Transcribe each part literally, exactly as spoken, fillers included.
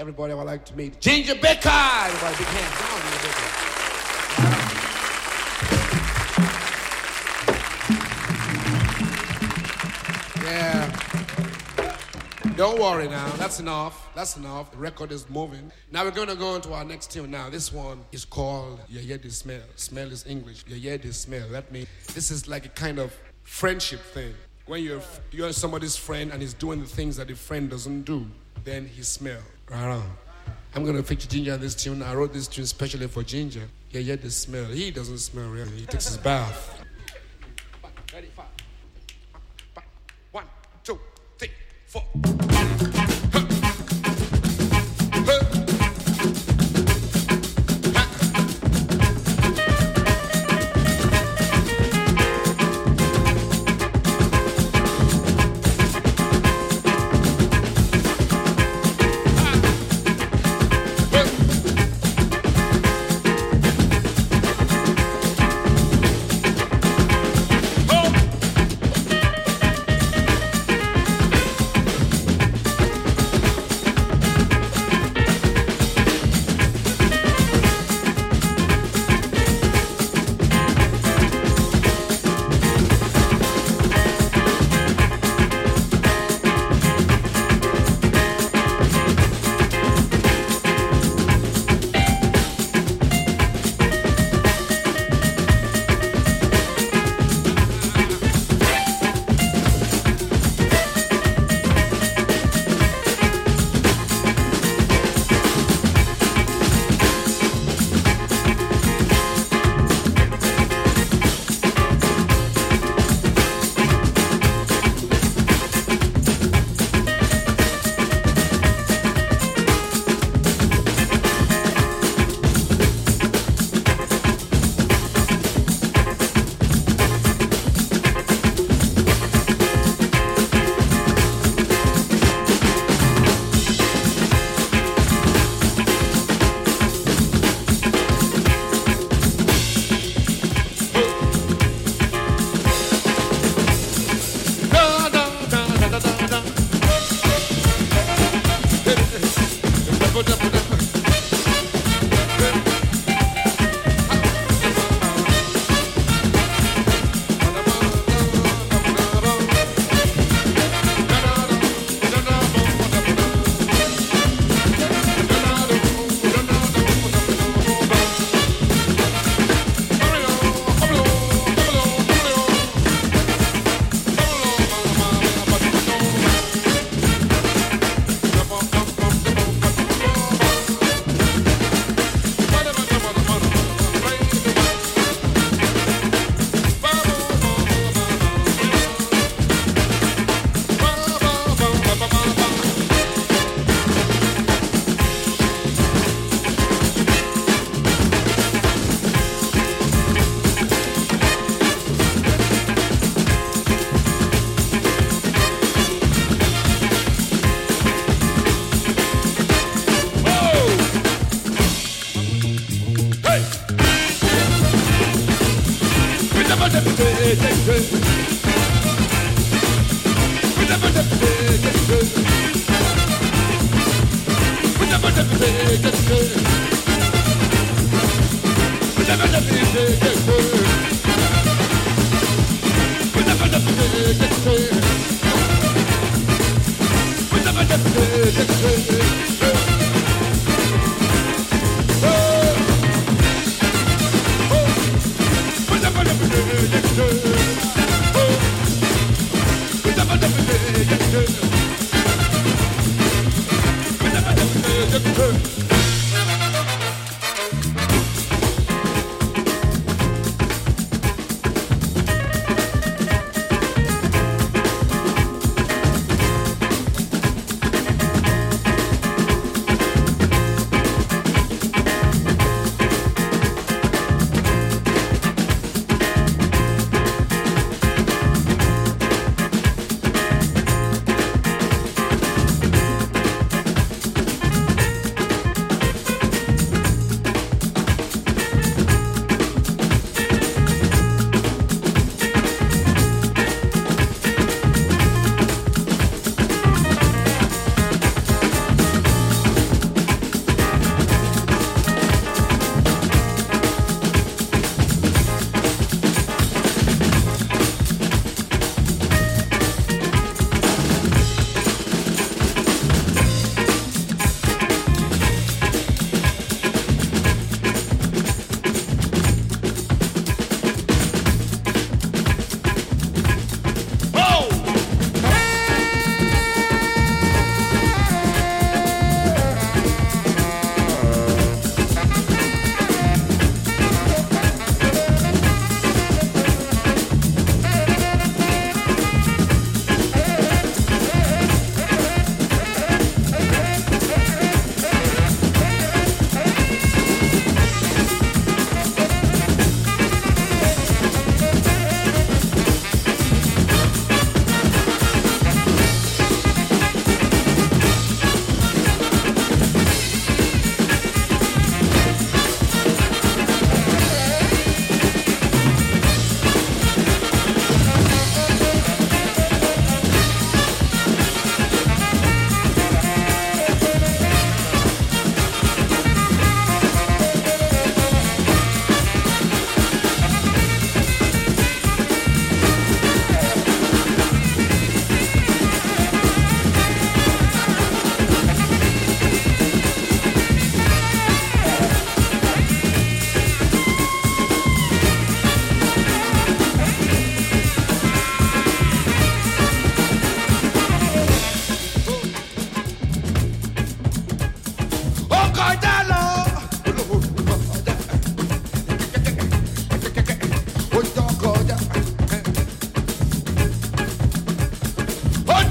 Everybody, I would like to meet Ginger Baker. Everybody, big hands. Come on, Ginger Baker. Yeah. Don't worry now. That's enough. That's enough. The record is moving. Now we're going to go into our next tune. Now this one is called You Hear the Smell. Smell is English. You hear the smell. That means this is like a kind of friendship thing. When you're you're somebody's friend and he's doing the things that the friend doesn't do, then he smell. Right on. I'm going to feature Ginger on this tune. I wrote this tune especially for Ginger. You hear the smell. He doesn't smell really. He takes his bath. Ready, five. One, two, three, four.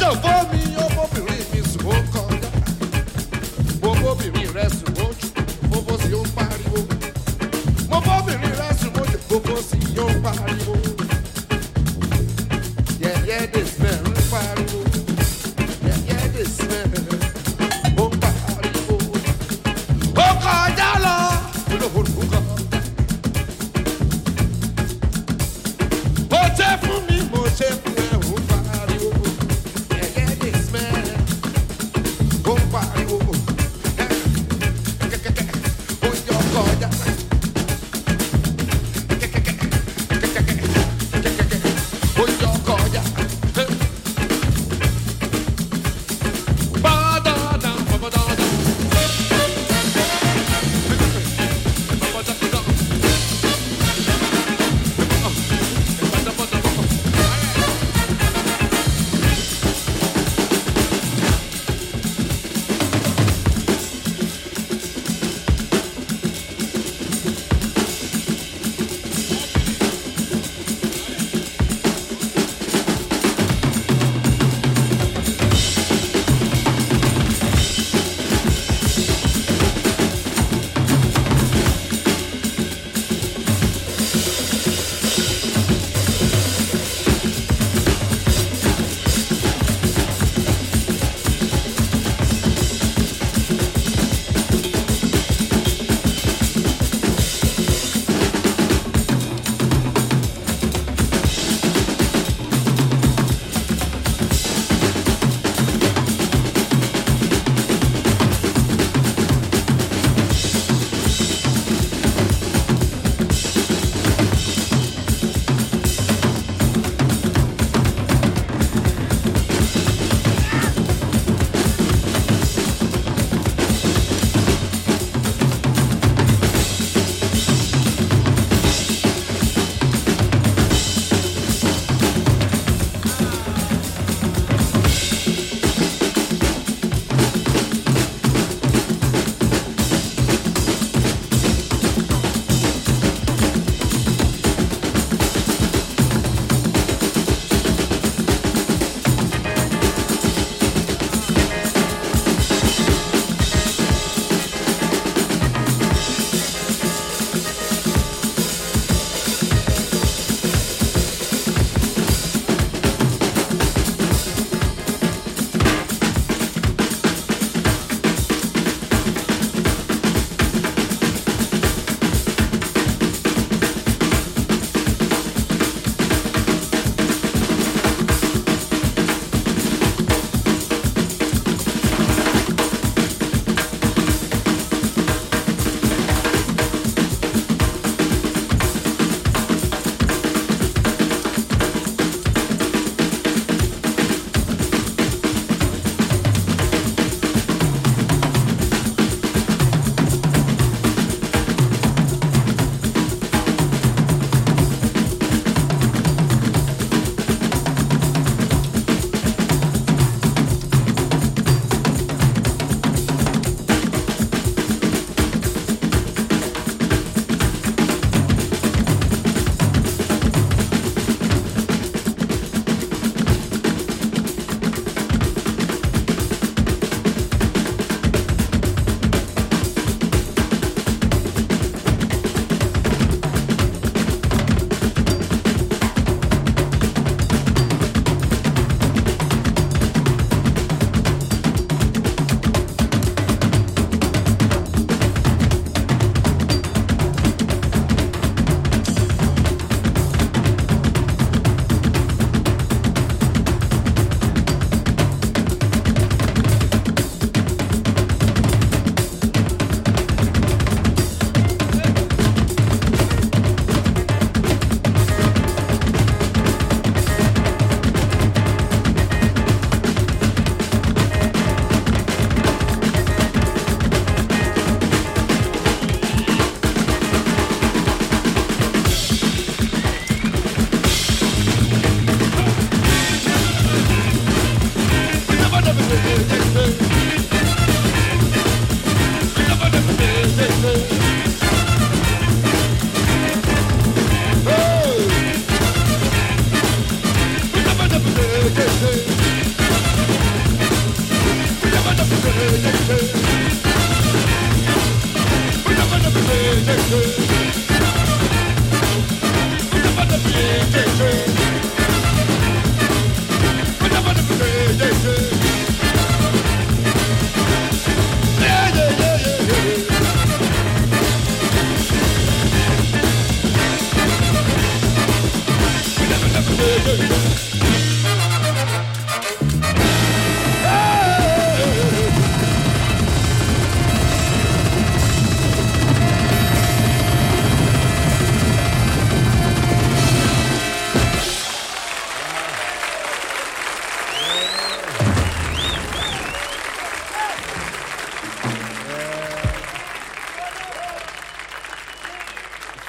jọ fún mi ọmọbìnrin mi sùn ó kọjá ọmọbìnrin rẹ sùn ó jù gbogbo sí ó pariwo ọmọbìnrin rẹ sùn ó jù gbogbo sí ó pariwo yẹ̀yẹ́ dè smell ń pariwo yẹ̀yẹ́ dè smell ó pariwo ó kọjá lọ olóhùn kan. Mo ṣe fún mi, mo ṣe fún ẹ, ó pariwo. Ẹ̀yẹ́ dè smell, ó pariwo. Kẹ̀kẹ̀kẹ̀, ó yọ kọjá. Kẹ̀kẹ̀kẹ̀, kẹ̀kẹ̀kẹ̀,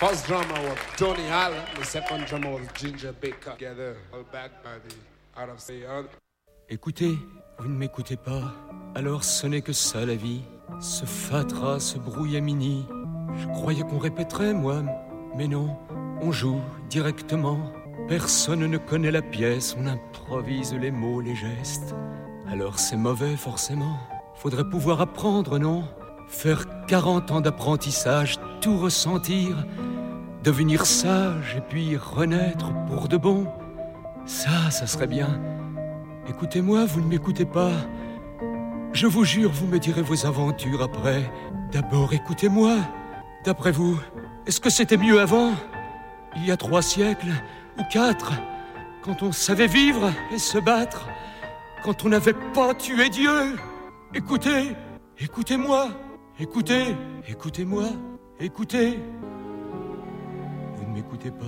First drummer was Tony Allen. The second drummer was Ginger Baker. Together, all backed by the out of state. Écoutez, vous ne m'écoutez pas. Alors ce n'est que ça la vie. Ce fatras, ce brouillamini. Je croyais qu'on répéterait, moi. Mais non, on joue directement. Personne ne connaît la pièce. On improvise les mots, les gestes. Alors c'est mauvais, forcément. Faudrait pouvoir apprendre, non? Faire quarante ans d'apprentissage, tout ressentir, devenir sage et puis renaître pour de bon. Ça, ça serait bien. Écoutez-moi, vous ne m'écoutez pas. Je vous jure, vous me direz vos aventures après. D'abord, écoutez-moi. D'après vous, est-ce que c'était mieux avant? Il y a trois siècles, ou quatre, quand on savait vivre et se battre, quand on n'avait pas tué Dieu. Écoutez, écoutez-moi. Écoutez, écoutez-moi, écoutez. Vous ne m'écoutez pas.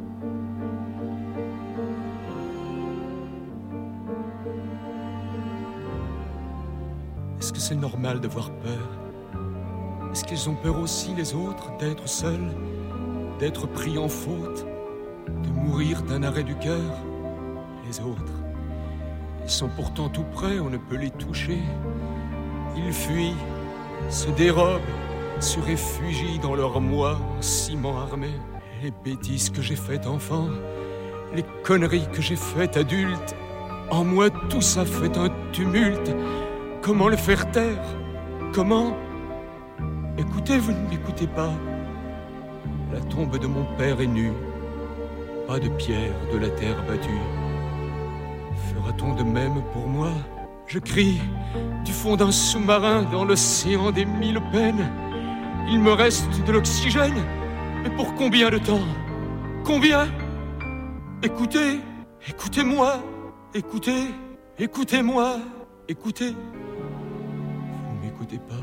Est-ce que c'est normal d'avoir peur? Est-ce qu'ils ont peur aussi, les autres, d'être seuls, d'être pris en faute, de mourir d'un arrêt du cœur? Les autres, ils sont pourtant tout près, on ne peut les toucher. Ils fuient, se dérobent, se réfugient dans leur moi en ciment armé. Les bêtises que j'ai faites enfant, les conneries que j'ai faites adulte, en moi tout ça fait un tumulte. Comment le faire taire? Comment? Écoutez, vous ne m'écoutez pas. La tombe de mon père est nue, pas de pierre de la terre battue. Fera-t-on de même pour moi? Je crie du fond d'un sous-marin dans l'océan des mille peines. Il me reste de l'oxygène, mais pour combien de temps? Combien? Écoutez, écoutez-moi, écoutez, écoutez-moi, écoutez. Vous ne m'écoutez pas.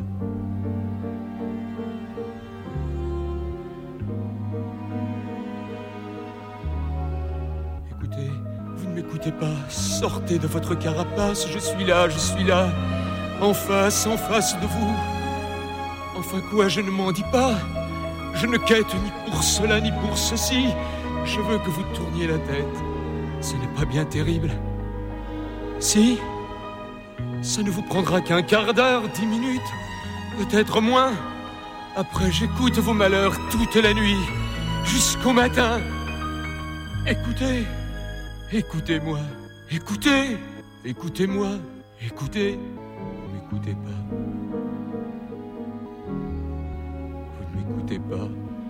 Écoutez, vous ne m'écoutez pas. Sortez de votre carapace, je suis là, je suis là, en face, en face de vous. Enfin quoi, je ne m'en dis pas. Je ne quête ni pour cela ni pour ceci. Je veux que vous tourniez la tête. Ce n'est pas bien terrible. Si, ça ne vous prendra qu'un quart d'heure, dix minutes, peut-être moins. Après, j'écoute vos malheurs toute la nuit, jusqu'au matin. Écoutez, écoutez-moi, écoutez, écoutez-moi, écoutez. Ne m'écoutez pas. Vous ne m'écoutez pas.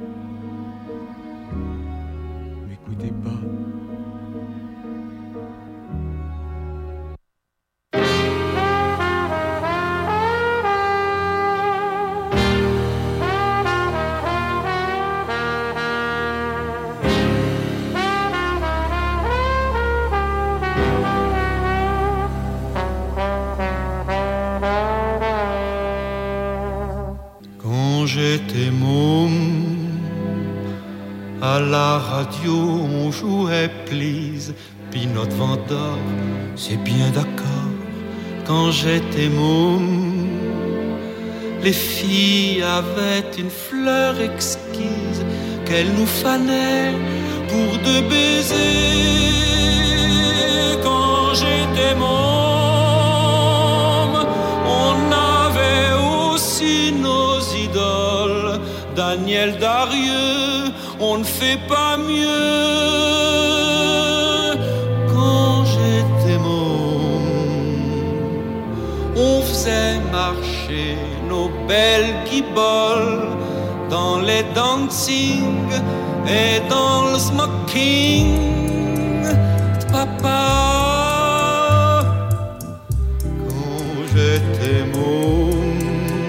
Ne m'écoutez pas. J'étais môme, à la radio on jouait Please, Pinot Vendor, c'est bien d'accord. Quand j'étais môme, les filles avaient une fleur exquise qu'elles nous fanaient pour deux baisers. Quand j'étais môme, on avait aussi nos idoles. Daniel Darieux, on ne fait pas mieux. Quand j'étais môme, on faisait marcher nos belles guiboles dans les dancing et dans le smoking. Papa, quand j'étais môme,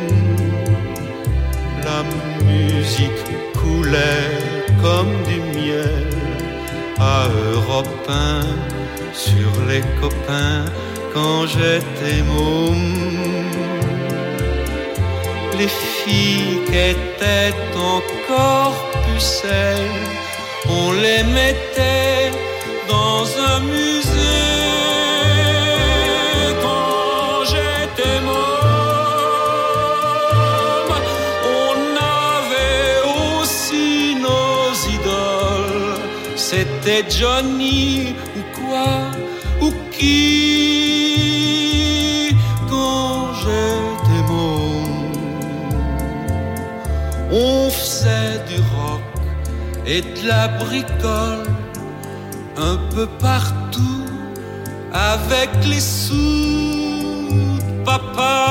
la musique coulait comme du miel à Europe un sur les copains. Quand j'étais môme, les filles qui étaient encore pucelles, on les mettait dans un musée. Quand j'étais môme, on avait aussi nos j'étais Johnny ou quoi ou qui. Quand j'étais môme, on faisait du rock et de la bricole un peu partout avec les sous de papa.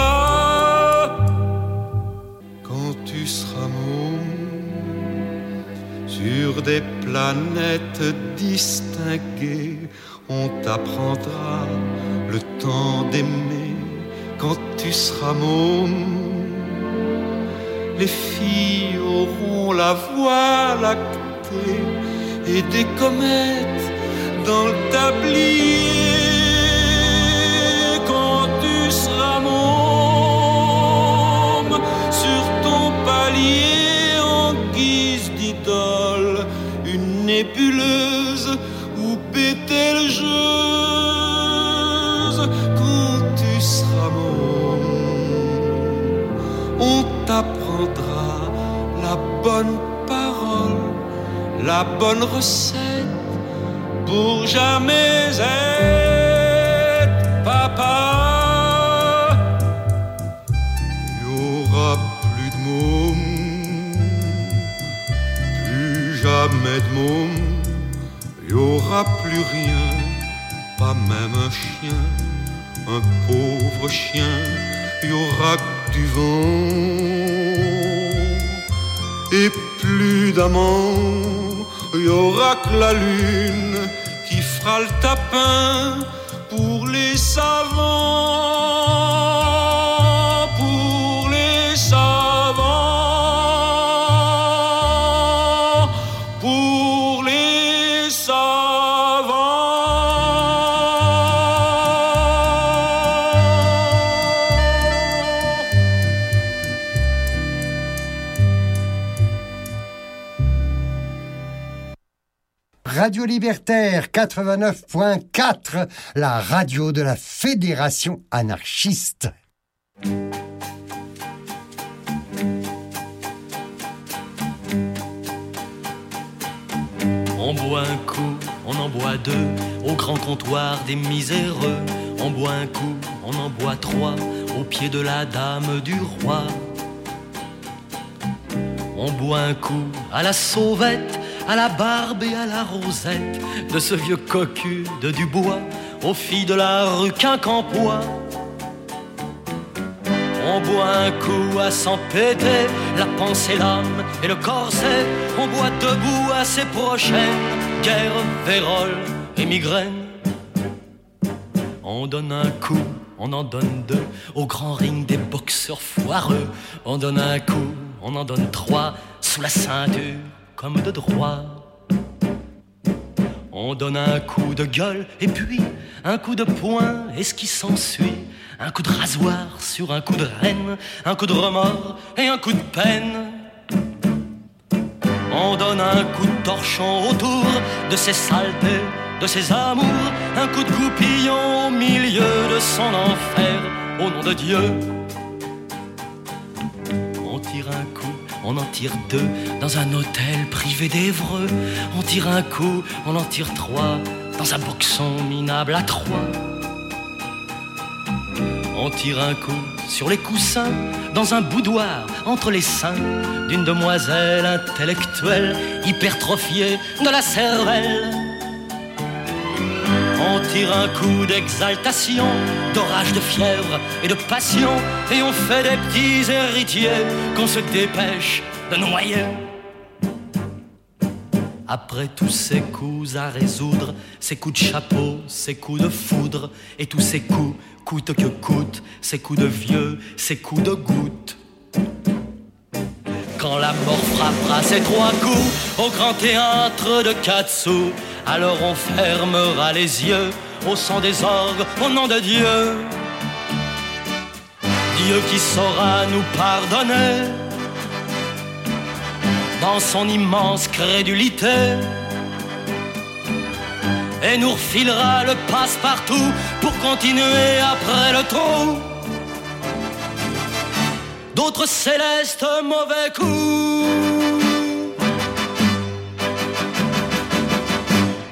Quand tu seras môme, sur des planètes distinguées, on t'apprendra le temps d'aimer. Quand tu seras môme, les filles auront la voie lactée et des comètes dans le tablier. Quand tu seras môme, sur ton palier en guise d'idole, une nébuleuse ou bételgeuse. Quand tu seras môme, on t'apprendra la bonne parole, la bonne recette pour jamais être papa. Il y aura plus de mômes, plus jamais de mômes. Il y aura plus rien, pas même un chien, un pauvre chien. Il y aura que du vent et plus d'amants. Il y aura que la lune qui fera le tapin pour les savants, pour les savants, pour les savants. Radio Libertaire quatre-vingt-neuf point quatre, la radio de la Fédération anarchiste. On boit un coup, on en boit deux, au grand comptoir des miséreux. On boit un coup, on en boit trois, au pied de la dame du roi. On boit un coup à la sauvette, à la barbe et à la rosette de ce vieux cocu de Dubois, aux filles de la rue Quincampoix. On boit un coup à s'en péter la pensée, l'âme et le corset. On boit debout à ses prochaines guerre, vérole et migraine. On donne un coup, on en donne deux, au grand ring des boxeurs foireux. On donne un coup, on en donne trois, sous la ceinture comme de droit. On donne un coup de gueule et puis un coup de poing et ce qui s'ensuit. Un coup de rasoir sur un coup de haine, un coup de remords et un coup de peine. On donne un coup de torchon autour de ses saletés, de ses amours. Un coup de goupillon au milieu de son enfer, au nom de Dieu. On tire un coup, on en tire deux, dans un hôtel privé d'Évreux. On tire un coup, on en tire trois, dans un boxon minable à trois. On tire un coup sur les coussins, dans un boudoir entre les seins d'une demoiselle intellectuelle, hypertrophiée de la cervelle. On tire un coup d'exaltation, d'orage de fièvre et de passion, et on fait des petits héritiers qu'on se dépêche de noyer. Après tous ces coups à résoudre, ces coups de chapeau, ces coups de foudre, et tous ces coups, coûte que coûte, ces coups de vieux, ces coups de goutte. Quand la mort frappera ces trois coups au grand théâtre de Katsu, alors on fermera les yeux au son des orgues, au nom de Dieu. Dieu qui saura nous pardonner dans son immense crédulité, et nous refilera le passe-partout pour continuer après le trou d'autres célestes mauvais coups.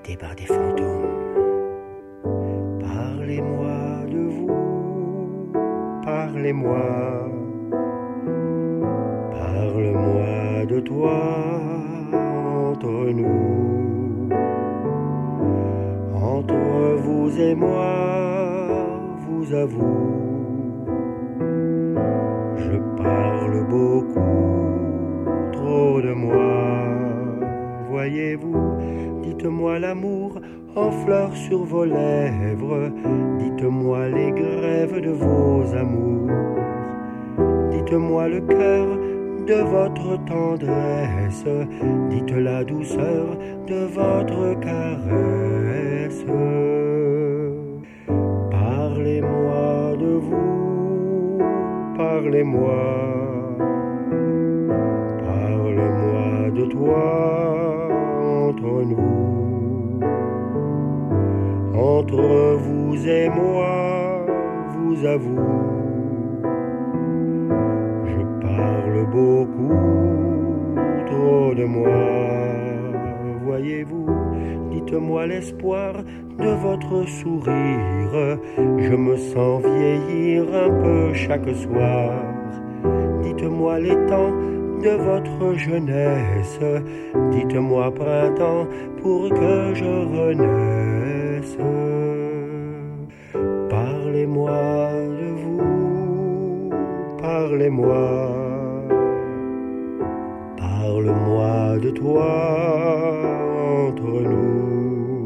habité par des fantômes. Parlez-moi de vous, parlez-moi, parle-moi de toi entre nous, entre vous et moi, vous avoue, je parle beaucoup, trop de moi. Voyez-vous, dites-moi l'amour en fleurs sur vos lèvres, dites-moi les grèves de vos amours, dites-moi le cœur de votre tendresse, dites la douceur de votre caresse. Parlez-moi de vous, parlez-moi, parle-moi de toi entre nous, entre vous et moi, vous avoue, je parle beaucoup, trop de moi. Voyez-vous, dites-moi l'espoir de votre sourire, je me sens vieillir un peu chaque soir. Dites-moi les temps de votre jeunesse, dites-moi printemps pour que je renaisse. Parlez-moi de vous, parlez-moi, parle-moi de toi entre nous,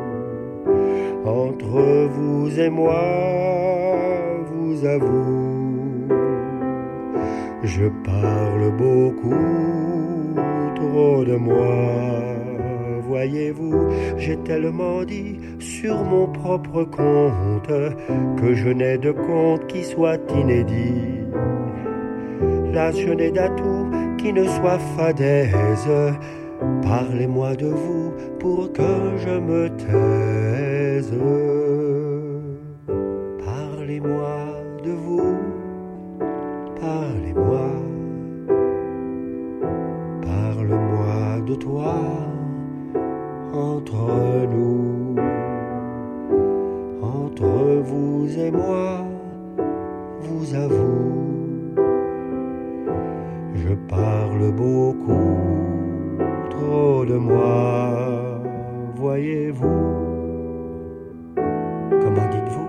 entre vous et moi, vous avoue, je parle beaucoup, trop de moi. Voyez-vous, j'ai tellement dit sur mon propre compte que je n'ai de compte qui soit inédit. Là, je n'ai d'atout qui ne soit fadaise. Parlez-moi de vous pour que je me taise. Parlez-moi de vous, parlez-moi, parle-moi de toi entre nous, entre vous et moi, vous avoue, je parle beaucoup, trop de moi, voyez-vous, comment dites-vous?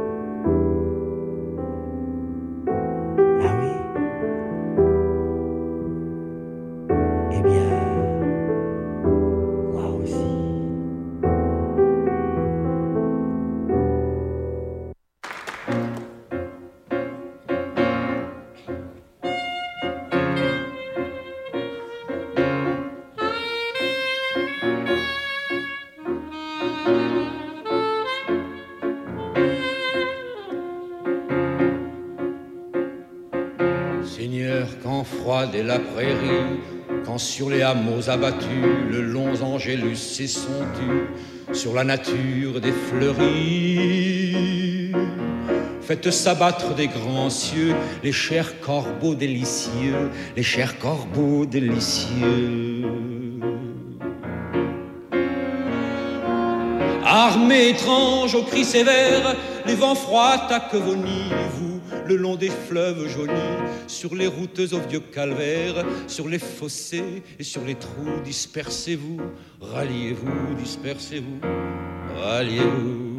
Et la prairie, quand sur les hameaux abattus, le long Angélus et son tu, sur la nature des fleuries, faites s'abattre des grands cieux les chers corbeaux délicieux, les chers corbeaux délicieux. Armée étrange aux cris sévères, les vents froids attaquent vos nids, vous, le long des fleuves jaunis, sur les routes aux vieux calvaires, sur les fossés et sur les trous, dispersez-vous, ralliez-vous, dispersez-vous, ralliez-vous.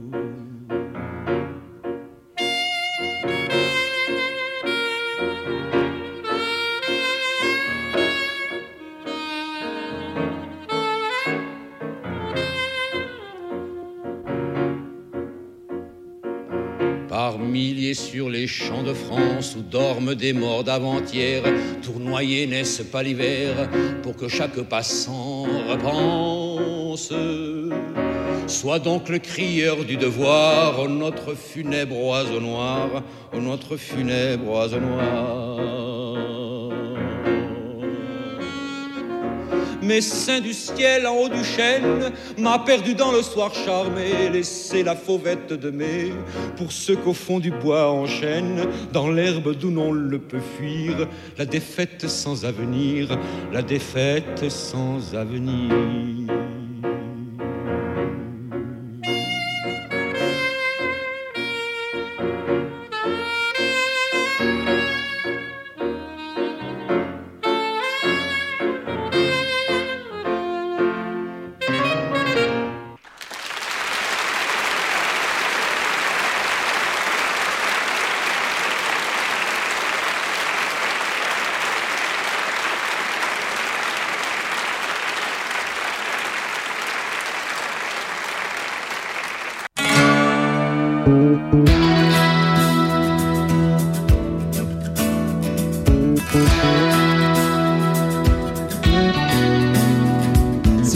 Par milliers sur les champs de France où dorment des morts d'avant-hier, tournoyés n'est-ce pas l'hiver pour que chaque passant repense. Sois donc le crieur du devoir, ô notre funèbre oiseau noir, ô notre funèbre oiseau noir. Messin du ciel en haut du chêne m'a perdu dans le soir charmé, laissé la fauvette de mai pour ceux qu'au fond du bois enchaîne, dans l'herbe d'où l'on le peut fuir, la défaite sans avenir, la défaite sans avenir.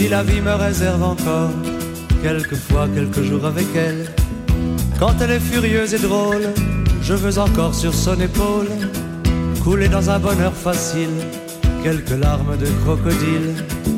Si la vie me réserve encore quelquefois quelques jours avec elle, quand elle est furieuse et drôle, je veux encore sur son épaule couler dans un bonheur facile quelques larmes de crocodile.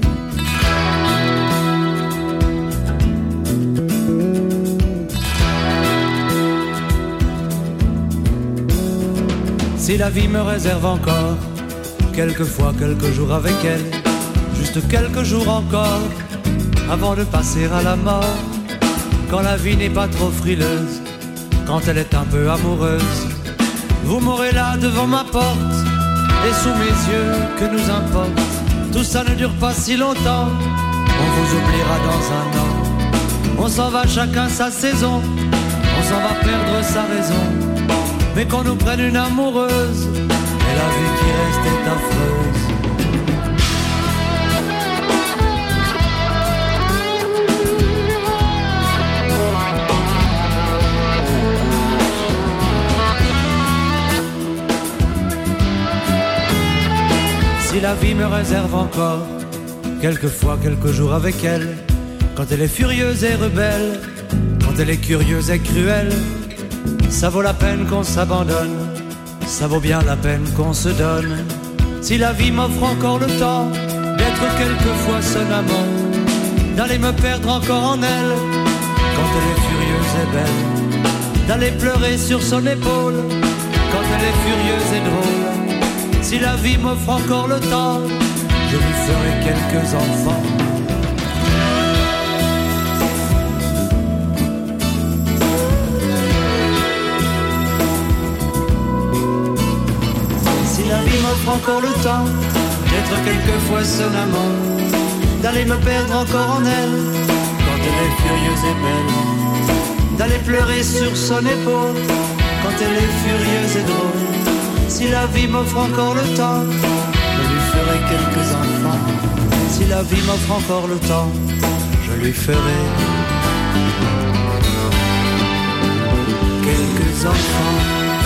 Si la vie me réserve encore quelquefois quelques jours avec elle, juste quelques jours encore avant de passer à la mort, quand la vie n'est pas trop frileuse, quand elle est un peu amoureuse, vous m'aurez là devant ma porte et sous mes yeux, que nous importe, tout ça ne dure pas si longtemps, on vous oubliera dans un an, on s'en va chacun sa saison, on s'en va perdre sa raison, mais qu'on nous prenne une amoureuse, et la vie qui reste est affreuse. Si la vie me réserve encore quelquefois quelques jours avec elle, quand elle est furieuse et rebelle, quand elle est curieuse et cruelle, ça vaut la peine qu'on s'abandonne, ça vaut bien la peine qu'on se donne. Si la vie m'offre encore le temps d'être quelquefois son amant, d'aller me perdre encore en elle, quand elle est furieuse et belle, d'aller pleurer sur son épaule, quand elle est furieuse et drôle. Si la vie m'offre encore le temps, je lui ferai quelques enfants. Si la vie m'offre encore le temps d'être quelquefois son amant, d'aller me perdre encore en elle, quand elle est furieuse et belle, d'aller pleurer sur son épaule, quand elle est furieuse et drôle. Si la vie m'offre encore le temps, je lui ferai quelques enfants. Si la vie m'offre encore le temps, je lui ferai quelques enfants.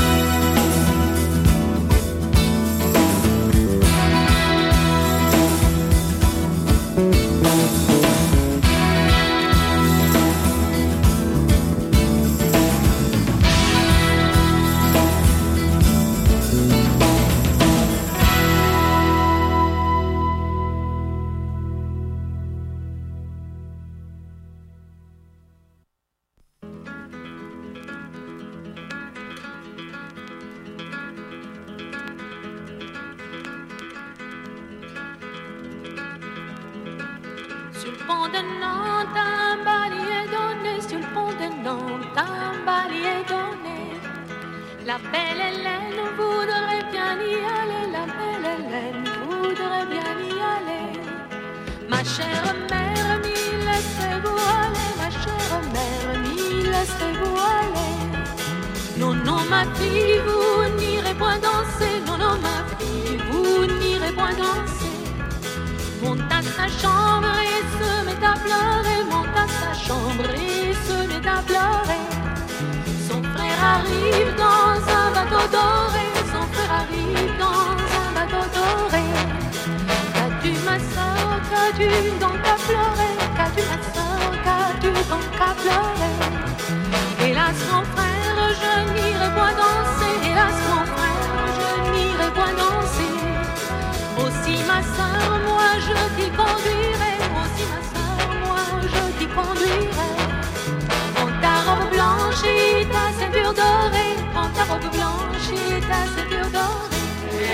La belle Hélène voudrait bien y aller, la belle Hélène voudrait bien y aller. Ma chère mère, m'y laissez-vous aller, ma chère mère, m'y laissez-vous aller. Non, non, ma fille, vous n'irez point danser, non, non, ma fille, vous n'irez point danser. Monte à sa chambre et se met à pleurer, monte à sa chambre et se met à pleurer. Son frère arrive dans un bateau doré, son frère arrive dans un bateau doré. Qu'as-tu ma soeur, qu'as-tu donc à pleurer, qu'as-tu ma soeur, qu'as-tu donc à pleurer. Hélas mon frère, je n'irai point danser, hélas mon frère, je n'irai point danser. Aussi ma soeur, moi je t'y conduirai, aussi ma soeur, moi je t'y conduirai. Ta robe blanche et ta ceinture dorée, prends ta robe blanche et ta ceinture dorée.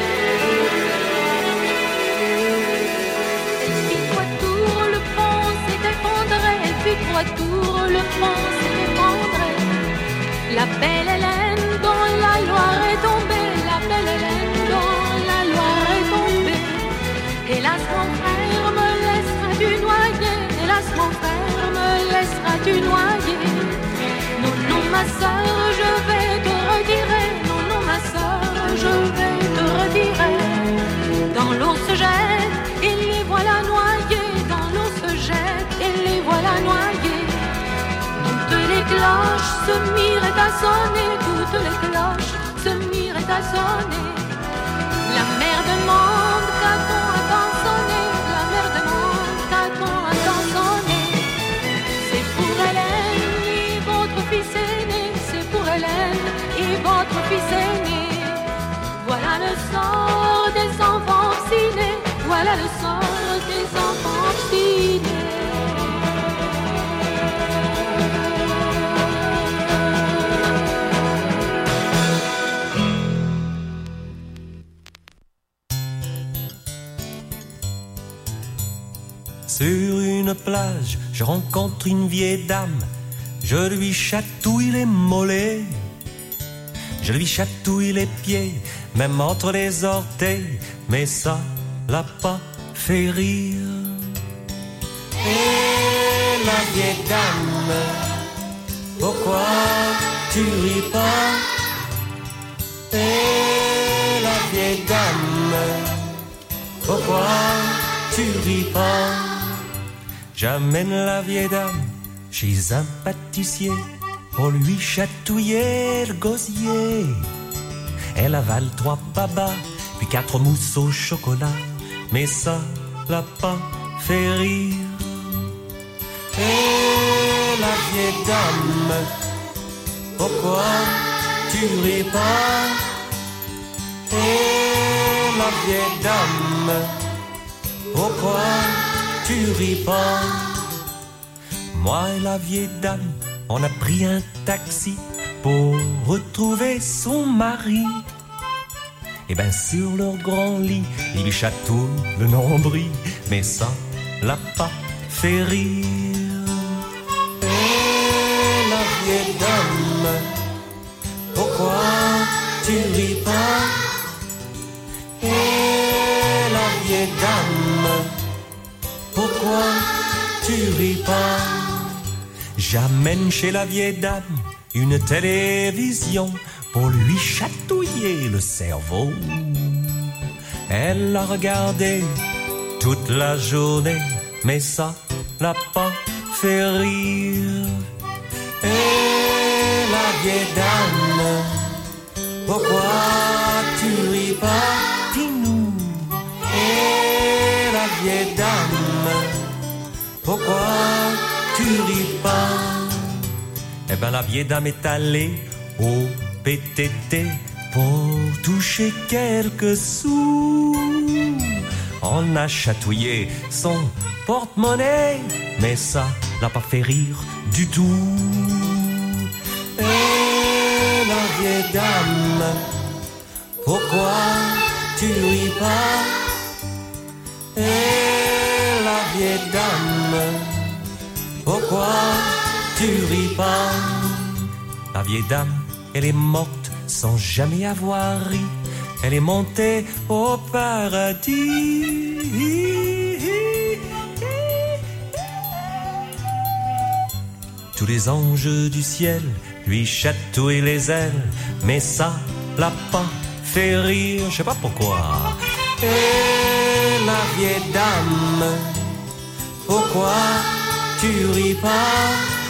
Elle fit trois tours, le pont s'est effondré, elle fit trois tours, le pont s'est effondré. La belle Hélène dont la Loire est tombée, la belle Hélène dont la Loire est tombée. Hélas mon frère, me laisseras-tu noyer, hélas mon frère, me laisseras-tu noyer. Non, non, ma sœur, je vais te retirer. Non, non, ma sœur, je vais te retirer. Dans l'eau se jette, et les voilà noyés. Dans l'eau se jette, et les voilà noyés. Toutes les cloches se mirent à sonner. Toutes les cloches se mirent à sonner. La mère demande qu'a-t-on à t'en sonner. La mère demande qu'a-t-on à t'en sonner. sur une plage, je rencontre une vieille dame, je lui chatouille les mollets, je lui chatouille les pieds, même entre les orteils, mais ça l'a pas fait rire. Et la vieille dame, pourquoi tu ris pas? Et la vieille dame, pourquoi tu ris pas? J'amène la vieille dame chez un pâtissier pour lui chatouiller le gosier. Elle avale trois babas, puis quatre mousses au chocolat, mais ça l'a pas fait rire. Et la vieille dame, pourquoi tu ris pas? Et la vieille dame, pourquoi tu ris pas? Moi et la vieille dame, on a pris un taxi pour retrouver son mari. Et ben sur leur grand lit, il lui chatouille le nombril, mais ça l'a pas fait rire. Et la vieille dame, pourquoi tu ris pas? Et la vieille dame, pourquoi tu ris pas? J'amène chez la vieille dame une télévision pour lui chatouiller le cerveau. Elle l'a regardé toute la journée, mais ça l'a pas fait rire. Et la vieille dame, pourquoi tu ris pas? Dis-nous. Et la vieille dame, pourquoi tu ris pas? Eh ben la vieille dame est allée au P T T pour toucher quelques sous. On a chatouillé son porte-monnaie, mais ça l'a pas fait rire du tout. Et la vieille dame, pourquoi tu ris pas? Et la vieille dame, pourquoi tu ris pas? La vieille dame, elle est morte sans jamais avoir ri. Elle est montée au paradis. Tous les anges du ciel lui chatouillent les ailes, mais ça l'a pas fait rire, je sais pas pourquoi. Et la vieille dame, pourquoi tu ris pas?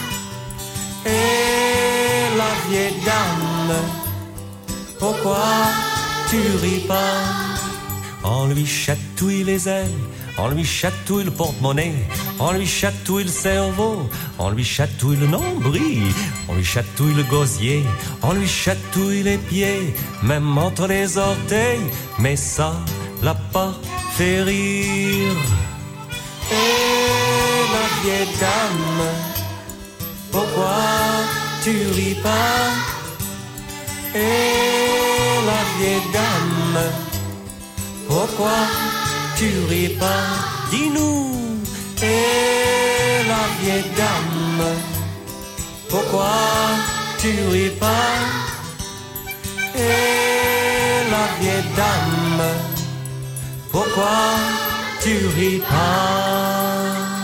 Et la vieille dame, pourquoi tu ris pas? On lui chatouille les ailes, on lui chatouille le porte-monnaie, on lui chatouille le cerveau, on lui chatouille le nombril, on lui chatouille le gosier, on lui chatouille les pieds, même entre les orteils, mais ça l'a pas fait rire. Et la vieille dame, pourquoi tu ris pas? Et la vieille dame, pourquoi tu ris pas? Dis-nous. Et la vieille dame, pourquoi tu ris pas? Et la vieille dame, pourquoi tu ris pas?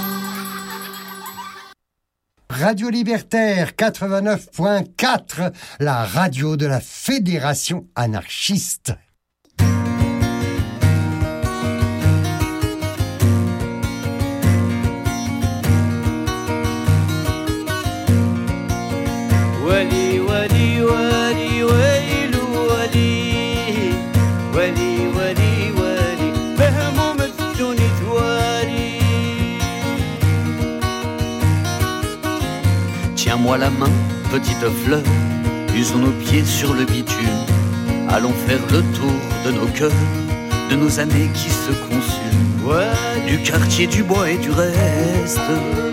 Radio Libertaire quatre-vingt-neuf point quatre, la radio de la Fédération anarchiste. ولي ولي ولي ويل ولي ولي ولي ولي بهموم الدنيا توالي. Tiens-moi la main, petite fleur, usons nos pieds sur le bitume. Allons faire le tour de nos cœurs, de nos années qui se consument, ouais, du quartier, du bois et du reste.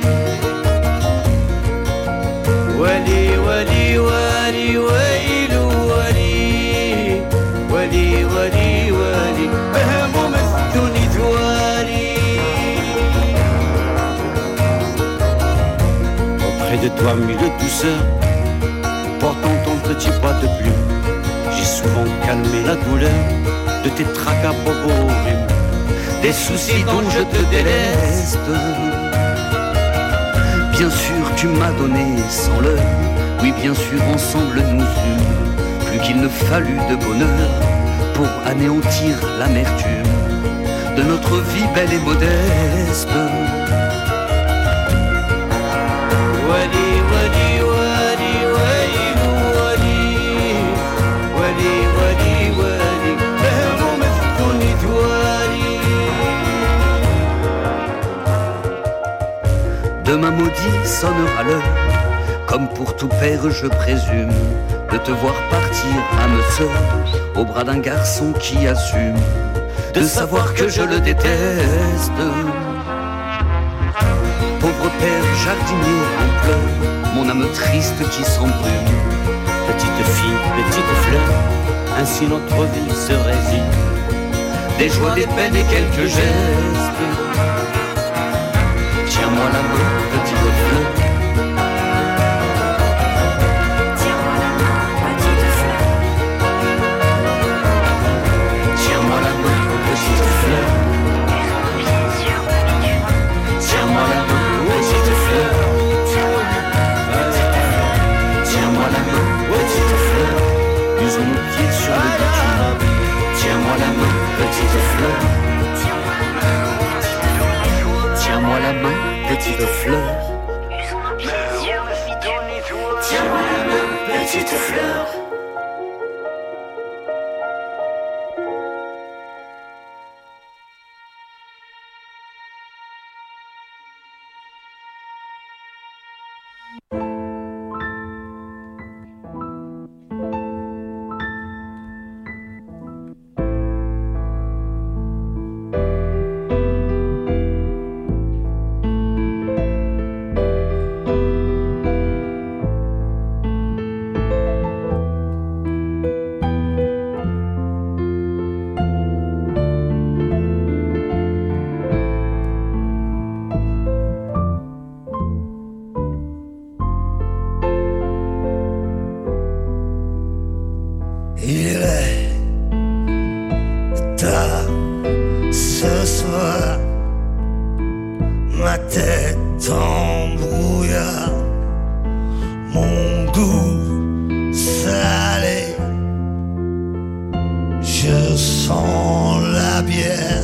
ولي ولي ولي ويل ولي ولي ولي ولي بهموم الدنيا توالي. de toi mille douceurs, portant ton petit poids de plume. J'ai souvent calmé la douleur de tes tracas horribles, des soucis dont je te déleste. Bien sûr tu m'as donné sans l'heure, oui bien sûr ensemble nous eûmes plus qu'il ne fallut de bonheur pour anéantir l'amertume de notre vie belle et modeste. Wali, wali, wali, wailou, wali, wali, wali, wali, behro mefkounit wali. Demain maudit sonnera l'heure, comme pour tout père je présume, de te voir partir âme sœur au bras d'un garçon qui assume de savoir que je le déteste. Pauvre père jardinier en pleurs, mon âme triste qui s'embrume. Petite fille, petite fleur, ainsi notre vie se résigne. Des joies, des peines et quelques gestes. Tiens-moi la main, petite fleur. Tiens-moi la main, petite fleur. Tiens-moi la main, petite fleur. Tiens-moi la main, petite fleur. Tiens-moi la main, petite fleur. Usons nos pieds sur le bitume. Tiens-moi la main, petite fleur. Tiens-moi la main, petite fleur. Tiens-moi la main, petite fleur. Il est tard ce soir, ma tête en brouillard, mon goût salé, je sens la bière,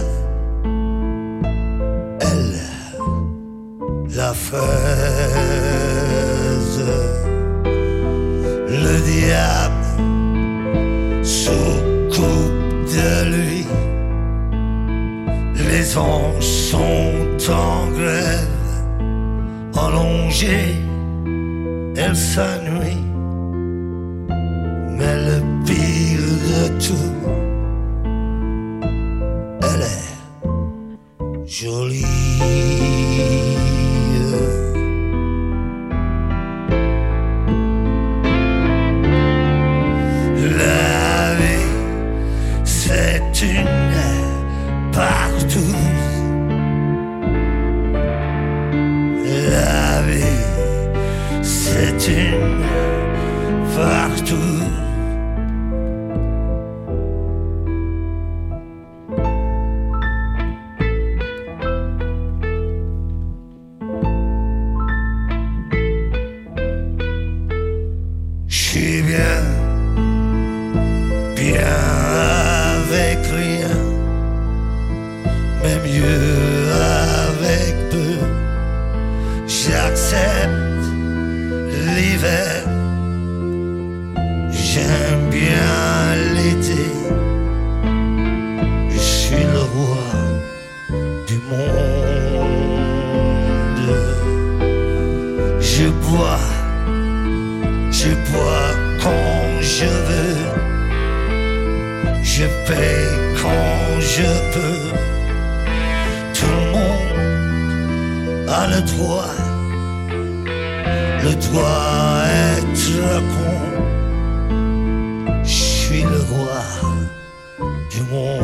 elle, la fraise, le diable s'occupe de lui. Les anges sont en grève, allongés, elle s'ennuie. Mais le pire de tout, elle est jolie. Une partout, la vie c'est une partout. Je suis bien, bien avec rien, mais mieux avec peu. J'accepte l'hiver, j'aime bien l'été. Je suis le roi du monde. Je bois, je bois quand je veux. Je paie quand je peux. Tout le monde a le droit, le droit d'être con. Je suis le roi du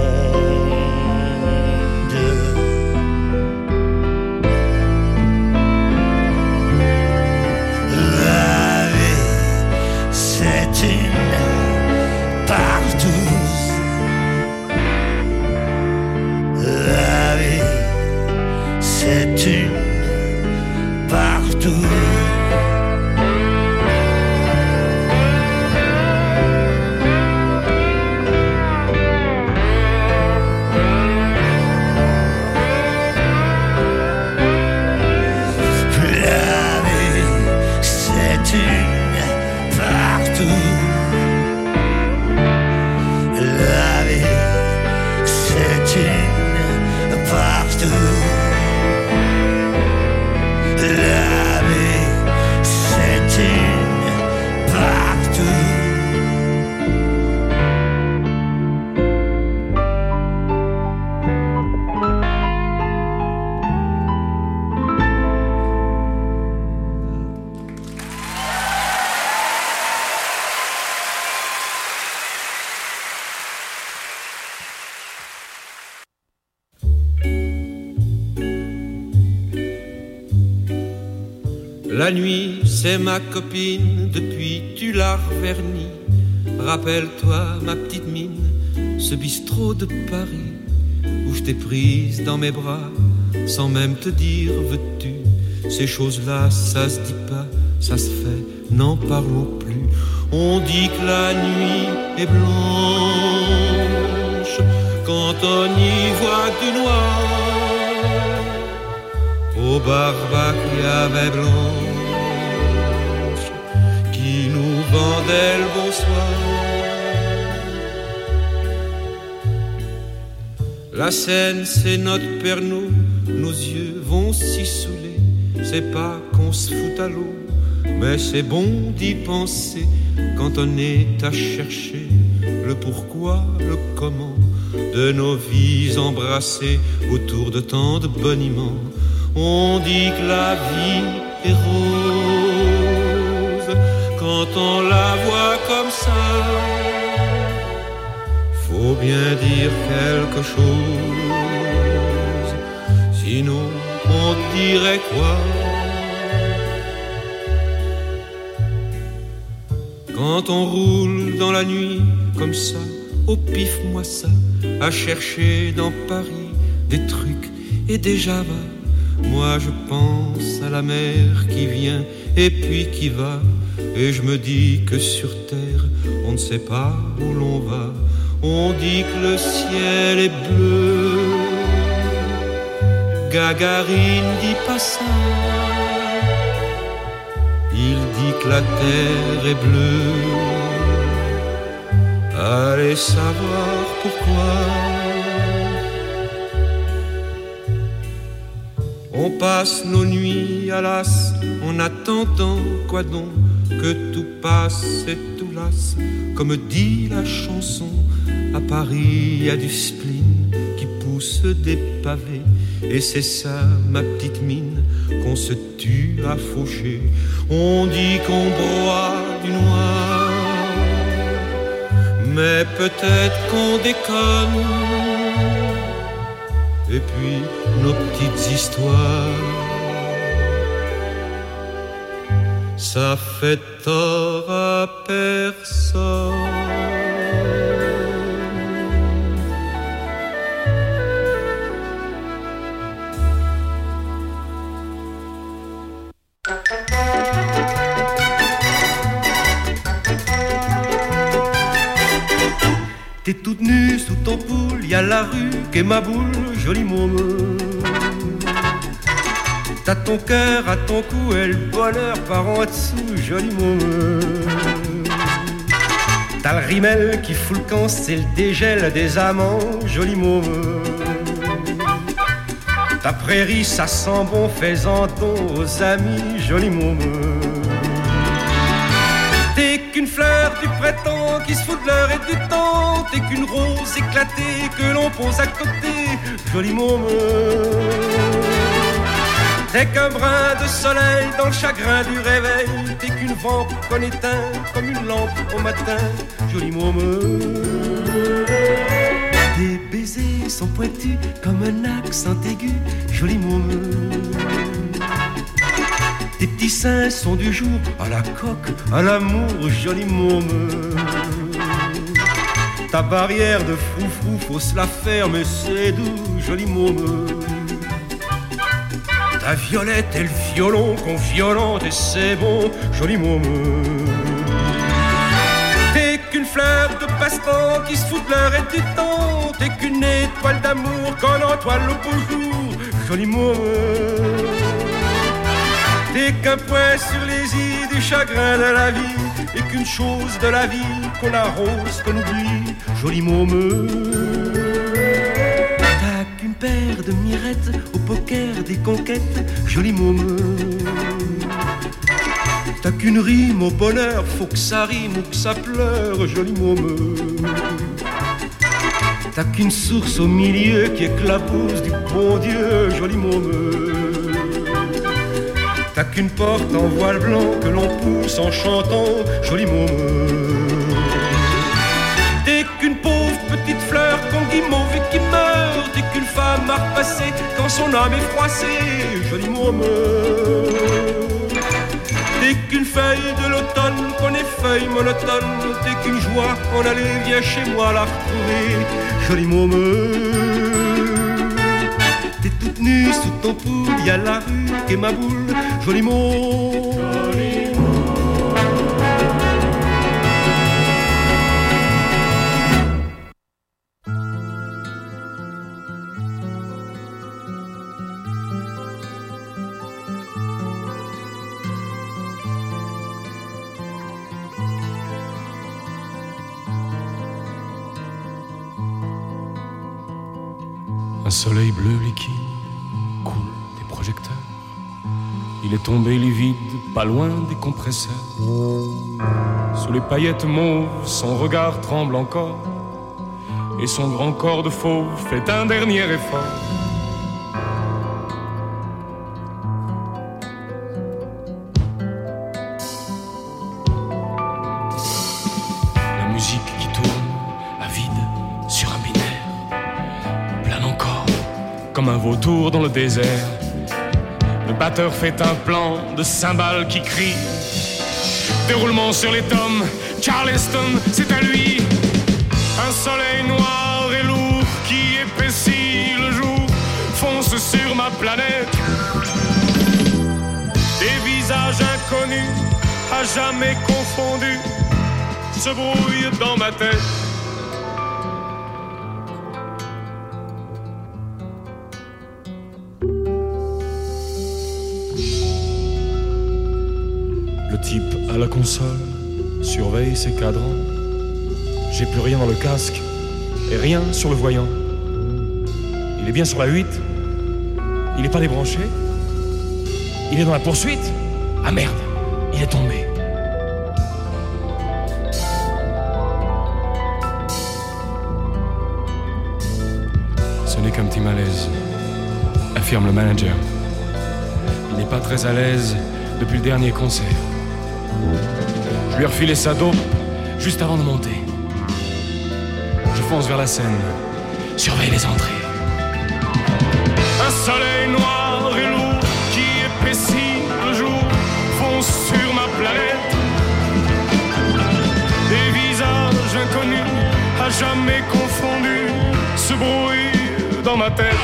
monde. La nuit, c'est ma copine, depuis tu l'as revernie. Rappelle-toi, ma petite mine, ce bistrot de Paris, où je t'ai prise dans mes bras, sans même te dire veux-tu. Ces choses-là, ça se dit pas, ça se fait, n'en parlons plus. On dit que la nuit est blanche quand on y voit du noir. Au Barbac, il y avait Blanche qui nous vendait le bonsoir. La Seine, c'est notre Pernod, nos yeux vont s'y saouler. C'est pas qu'on se fout à l'eau, mais c'est bon d'y penser quand on est à chercher le pourquoi, le comment de nos vies embrassées autour de tant de boniments. On dit que la vie est rose quand on la voit comme ça. Faut bien dire quelque chose, sinon on dirait quoi? Quand on roule dans la nuit comme ça, au pif moi ça, à chercher dans Paris des trucs et des javas. Moi je pense à la mer qui vient et puis qui va, et je me dis que sur terre on ne sait pas où l'on va. On dit que le ciel est bleu, Gagarine dit pas ça. Il dit que la terre est bleue, allez savoir pourquoi. On passe nos nuits à l'as en attendant quoi donc que tout passe et tout lasse, comme dit la chanson. À Paris y a du spleen qui pousse des pavés, et c'est ça ma petite mine qu'on se tue à faucher. On dit qu'on broie du noir, mais peut-être qu'on déconne. Et puis nos petites histoires, ça fait tort à personne. T'es toute nue sous ton poule, y'a la rue qu'est ma boule, jolie môme. T'as ton cœur à ton cou et le bonheur par en dessous, jolie môme. T'as le rimel qui fout le camp, c'est le dégel des amants, jolie môme. Ta prairie, ça sent bon, fais-en don aux amis, jolie môme. T'es qu'une fleur du printemps qui se fout de l'heure et du temps. T'es qu'une rose éclatée que l'on pose à côté, jolie môme. T'es qu'un brin de soleil dans le chagrin du réveil. T'es qu'une vente qu'on éteint comme une lampe au matin, jolie môme. Tes baisers sont pointus comme un accent aigu, jolie môme. Tes petits seins sont du jour à la coque, à l'amour, jolie môme. Ta barrière de froufrou, faut se la faire, mais c'est doux, jolie môme. Ta violette et le violon qu'on violente et c'est bon, jolie môme. T'es qu'une fleur de passe-temps qui se fout de l'heure et du temps. T'es qu'une étoile d'amour qu'on entoile au beau jour, jolie môme. T'es qu'un point sur les îles du chagrin de la vie, et qu'une chose de la vie qu'on arrose, qu'on oublie, jolie môme. T'as qu'une paire de mirettes au poker des conquêtes, jolie môme. T'as qu'une rime au bonheur, faut que ça rime ou que ça pleure, jolie môme. T'as qu'une source au milieu qui éclabousse du bon Dieu, jolie môme. T'as qu'une porte en voile blanc que l'on pousse en chantant, jolie môme. T'es qu'une pauvre petite fleur qu'on guimauve et qui meurt. T'es qu'une femme à repasser quand son âme est froissée, jolie môme. T'es qu'une feuille de l'automne, qu'on est feuille monotone. T'es qu'une joie, en aller, viens chez moi la retrouver. Joli môme, t'es toute nue sous ton poule, y'a la rue qui est ma boule. Joli môme, joli môme. Un soleil bleu liquide coule des projecteurs. Il est tombé livide, pas loin des compresseurs. Sous les paillettes mauves, son regard tremble encore. Et son grand corps de fauve fait un dernier effort. La musique qui tourne à vide sur un binaire plane encore comme un vautour dans le désert. Le batteur fait un plan de cymbales qui crie. Déroulement sur les tomes, Charleston, c'est à lui. Un soleil noir et lourd qui épaissit le jour fonce sur ma planète. Des visages inconnus, à jamais confondus, se brouillent dans ma tête. Le type à la console surveille ses cadrans. J'ai plus rien dans le casque et rien sur le voyant. Il est bien sur la huit. Il est pas débranché. Il est dans la poursuite. Ah merde, il est tombé. Ce n'est qu'un petit malaise, affirme le manager. Il n'est pas très à l'aise depuis le dernier concert. Je lui ai refilé sa dope juste avant de monter. Je fonce vers la scène, surveille les entrées. Un soleil noir et lourd qui épaissit le jour fonce sur ma planète. Des visages inconnus, à jamais confondus, se brouillent dans ma tête.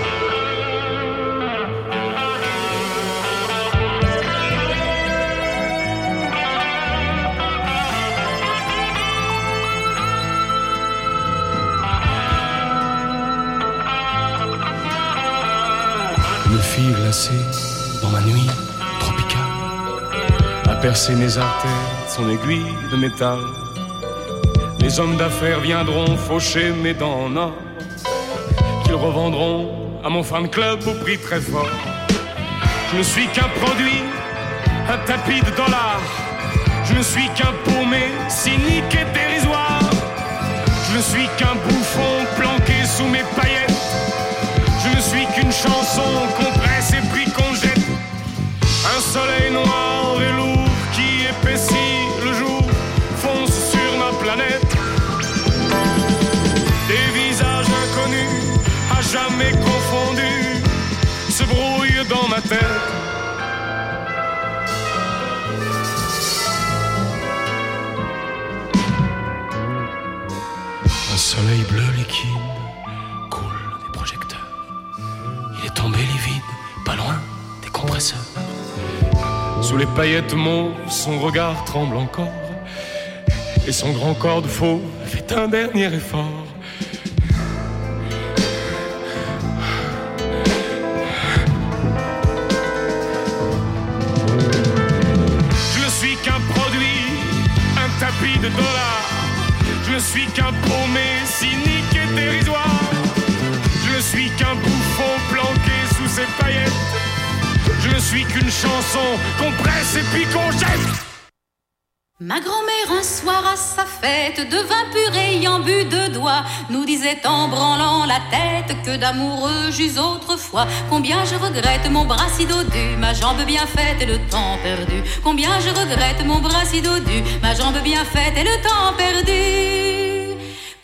Une fille glacée dans ma nuit tropicale a percé mes artères de son aiguille de métal. Les hommes d'affaires viendront faucher mes dents en or, qu'ils revendront à mon fan club au prix très fort. Je ne suis qu'un produit, un tapis de dollars. Je ne suis qu'un paumé, cynique et dérisoire. Je ne suis qu'un bouffon planqué sous mes paillettes. Je ne suis qu'une chanson qu'on presse et puis qu'on jette. Un soleil noir et lourd qui épaissit le jour fonce sur ma planète. Des visages inconnus, à jamais confondus, se brouillent dans ma tête. Un soleil bleu liquide tombé livide, pas loin des compresseurs. Sous les paillettes mauves, son regard tremble encore. Et son grand corps de fauve fait un dernier effort. Je ne suis qu'un produit, un tapis de dollars. Je ne suis qu'un paumé, cynique et dérisoire. Je ne suis qu'un bouffon planqué sous ses paillettes. Je ne suis qu'une chanson qu'on presse et puis qu'on jette. Ma grand-mère un soir à sa fête, de vin pur ayant bu deux doigts, nous disait en branlant la tête que d'amoureux j'eus autrefois. Combien je regrette mon bras si dodu, ma jambe bien faite et le temps perdu. Combien je regrette mon bras si dodu, ma jambe bien faite et le temps perdu.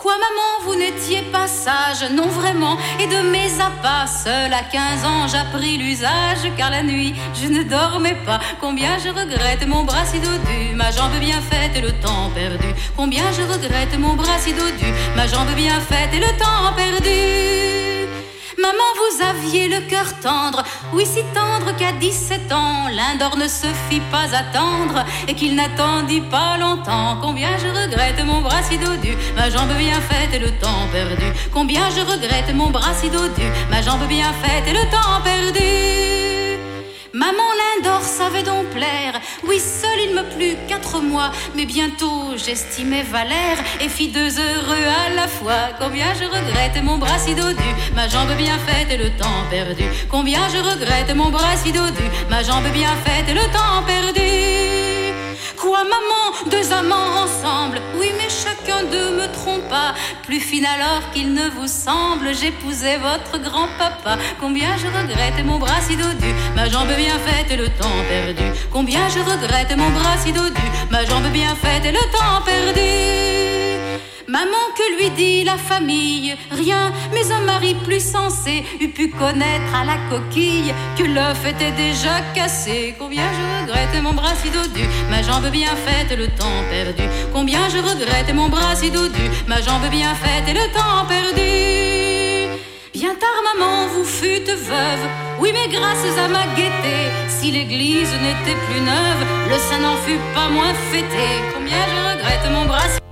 Quoi maman, vous n'étiez pas sage, non vraiment. Et de mes appas, seul à quinze ans, j'appris l'usage. Car la nuit, je ne dormais pas. Combien je regrette mon bras si dodu, ma jambe bien faite et le temps perdu. Combien je regrette mon bras si dodu, ma jambe bien faite et le temps perdu. Maman, vous aviez le cœur tendre, oui si tendre qu'à dix-sept ans l'Indor ne se fit pas attendre et qu'il n'attendit pas longtemps. Combien je regrette mon bras si dodu, ma jambe bien faite et le temps perdu. Combien je regrette mon bras si dodu, ma jambe bien faite et le temps perdu. Maman, l'Indor savait donc plaire, oui seul il me plut quatre mois, mais bientôt j'estimais Valère et fis deux heureux à la fois. Combien je regrette mon bras si dodu, ma jambe bien faite et le temps perdu. Combien je regrette mon bras si dodu, ma jambe bien faite et le temps perdu. Quoi maman, deux amants ensemble, oui mais chacun d'eux me trompa. Plus fine alors qu'il ne vous semble, j'épousais votre grand-papa. Combien je regrette mon bras si dodu, ma jambe bien faite et le temps perdu. Combien je regrette mon bras si dodu, ma jambe bien faite et le temps perdu. Maman, que lui dit la famille? Rien, mais un mari plus sensé eût pu connaître à la coquille que l'œuf était déjà cassé. Combien je regrette mon bras si dodu, ma jambe bien faite et le temps perdu. Combien je regrette mon bras si dodu, ma jambe bien faite et le temps perdu. Bien tard, maman, vous fûtes veuve, oui, mais grâce à ma gaieté, si l'église n'était plus neuve, le saint n'en fut pas moins fêté. Combien je regrette mon bras si...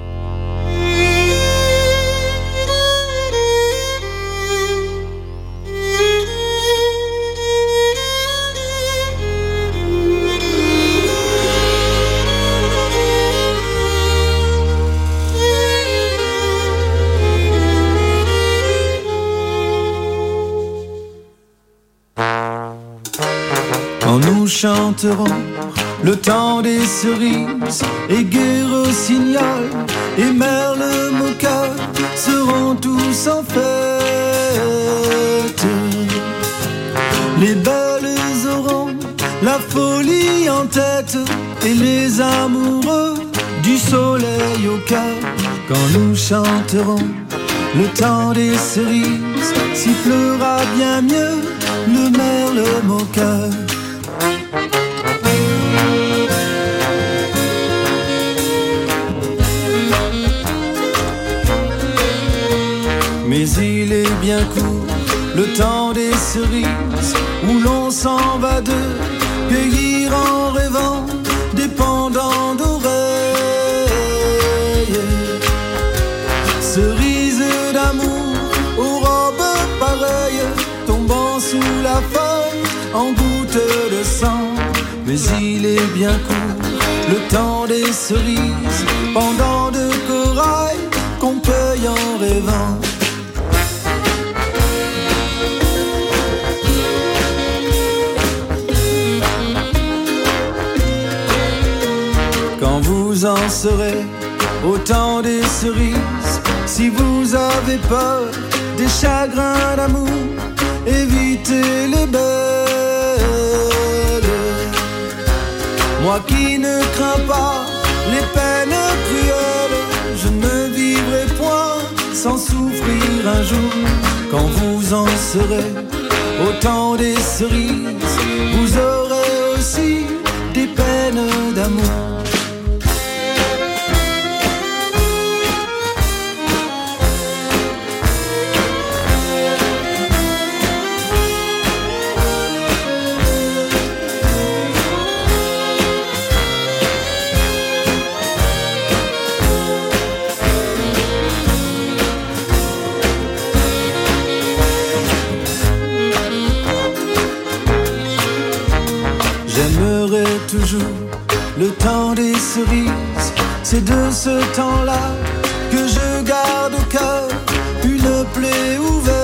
Nous chanterons le temps des cerises et Guerre au Signal et Merle Moka seront tous en fête. Les belles auront la folie en tête et les amoureux du soleil au cœur. Quand nous chanterons le temps des cerises, sifflera bien mieux le Merle Moka. Mais il est bien court, le temps des cerises, où l'on s'en va de cueillir en rêvant des pendants d'oreilles. Cerises d'amour aux robes pareilles, tombant sous la feuille en gouttes de sang. Mais il est bien court, le temps des cerises, pendant de corail qu'on cueille en rêvant. Quand vous en serez au temps des cerises, si vous avez peur des chagrins d'amour, évitez les belles. Moi qui ne crains pas les peines cruelles, je ne vivrai point sans souffrir un jour. Quand vous en serez au temps des cerises, vous aurez aussi des peines d'amour. J'aimerais toujours le temps des cerises, c'est de ce temps-là que je garde au cœur une plaie ouverte.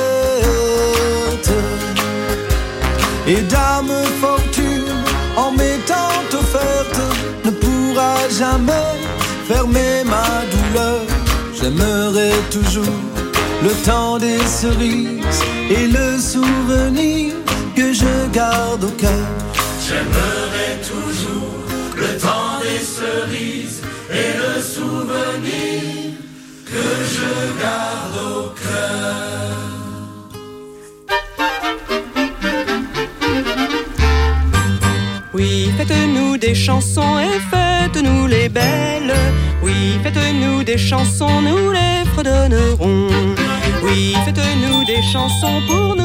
Et dame fortune, en m'étant offerte, ne pourra jamais fermer ma douleur. J'aimerais toujours le temps des cerises et le souvenir que je garde au cœur. J'aimerais toujours le temps des cerises et le souvenir que te garde au cœur. Oui, faites-nous des chansons et faites-nous les belles. Oui, faites-nous des chansons, nous les fredonnerons. Oui, faites-nous des chansons pour nous.